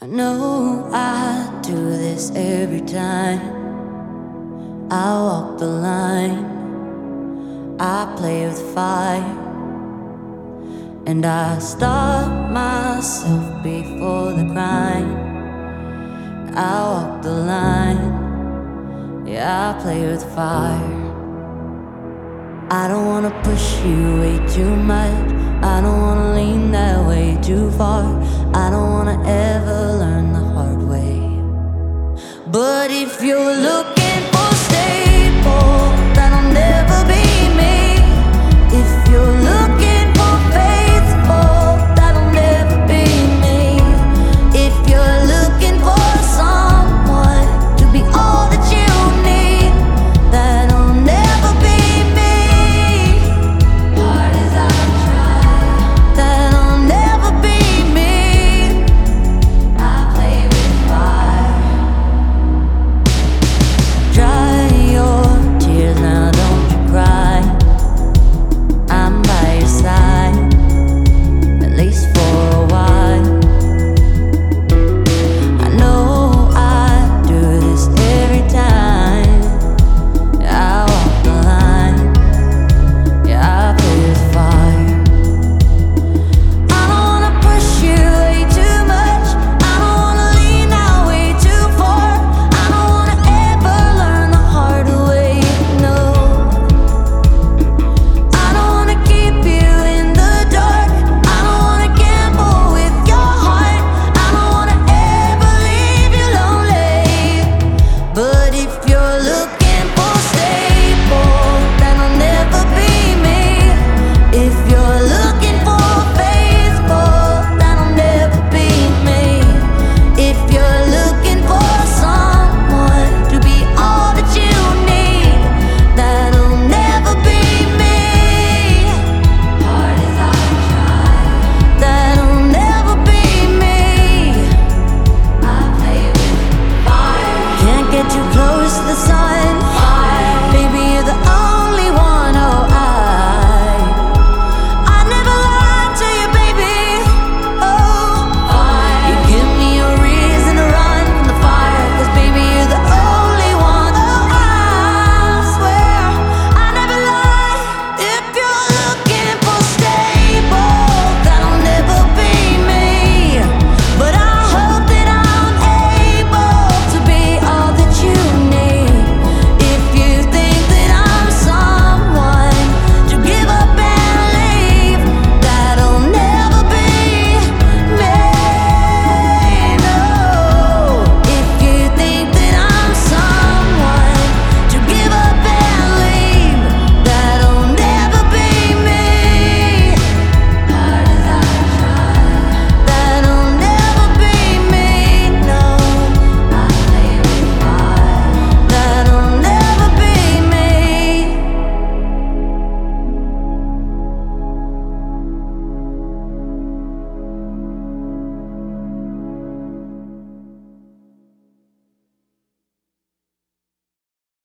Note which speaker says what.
Speaker 1: I know I do this every time. I walk the line, I play with fire, and I stop myself before the crime. I walk the line, yeah, I play with fire. I don't wanna push you way too much. I don't wanna lean that way too far. I don't